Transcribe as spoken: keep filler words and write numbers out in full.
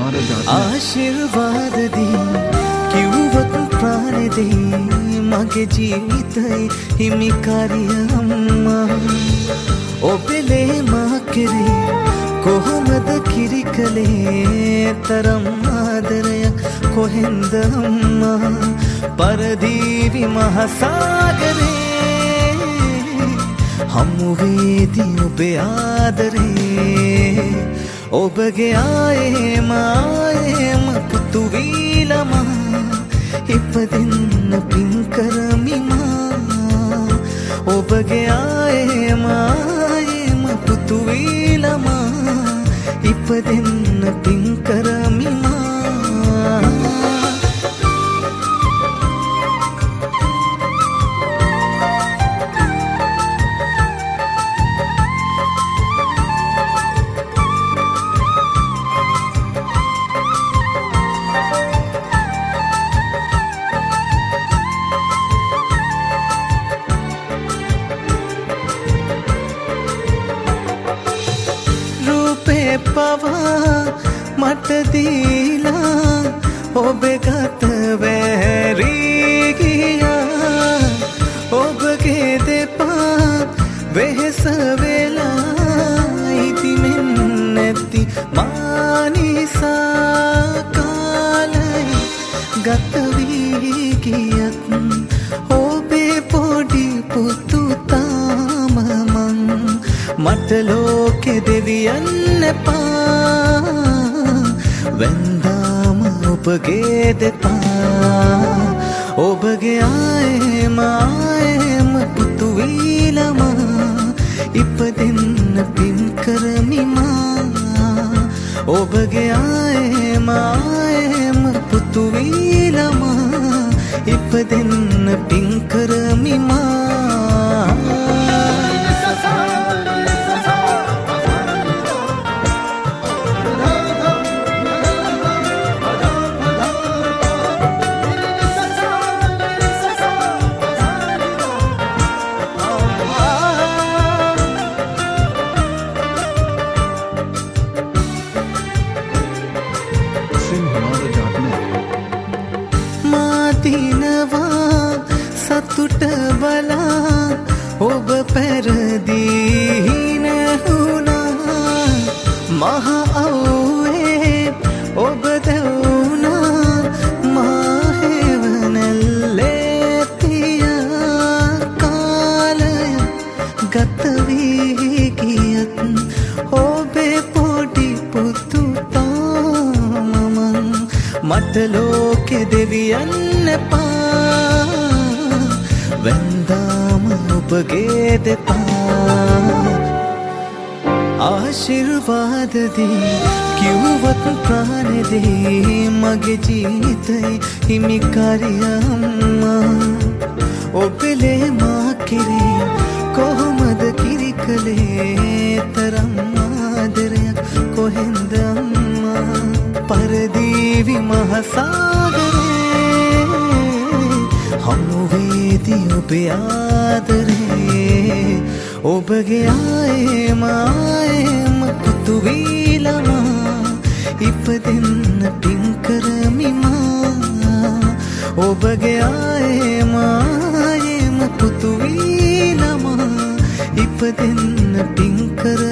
ආශිර්වාද දී කිව්වොත් ප්‍රාණ දෙයි මගේ ජීවිතේ හිමිකාරිය අම්මා ඔබලේ මා කෙරේ කොහොමද කිරි කලේ තරම් ආදරයක් කොහෙන්ද අම්මා පරදීවි මහසාගරේ හමු වේදී ඔබේ ආදරේ ඔබගේ ආයේම ආයේම පුතු වීලමා ඉපදින්න පින් කරමිමා ඔබගේ ආයේම ආයේම පුතු වීලමා ඉපදින්න පින් කරමිමා පවා මට දීලා ඔබේ ගත වැරී ගියා ඔබගේ දෙපා වෙහෙස වෙලා ඉදිමෙන් නැති මානිසා කාලයි ගත වී ගියත් ඔබේ පොඩි පුතු තාම මං මට ලෝකෙ දෙවියන් එපා වැන්දාම ඔබගේ දෙපා ඔබගේ ආයේම ආයේම පුතු වීලමා ඉපදෙන්න පින් කරමිමා ඔබගේ ආයේම ආයේම පුතු වීලමා ඉපදෙන්න පින් කරමිමා දිනවා සතුට බලා ඔබ පෙරදී නැහුණා මහ අවුවේ ඔබ දැවුණා මා හේවනල්ලේ තියා කාලය ගත වී ගියත් ඔබේ පොඩි පුතු තාම මං මට ලෝකෙ දෙවියන් එපා වැන්දාම ඔබගේ දෙපා ආශිර්වාද දී කිව්වොත් ප්‍රාණ දෙයි මගේ ජීවිතේ හිමිකාරිය අම්මා ඔබලේ මා කෙරේ කොහොමද කිරි කලේ තරම් ආදරයක් කොහෙන්ද අම්මා පරදීවි මහසාගරේ හමු වේදී ඔබේ ආදරේ ඔබගේ ආයේම ආයේම පුතු වීලමා ඉපදෙන්න පින් කරමිමා ඔබගේ ආයේම ආයේම පුතු වීලමා ඉපදෙන්න පින් කර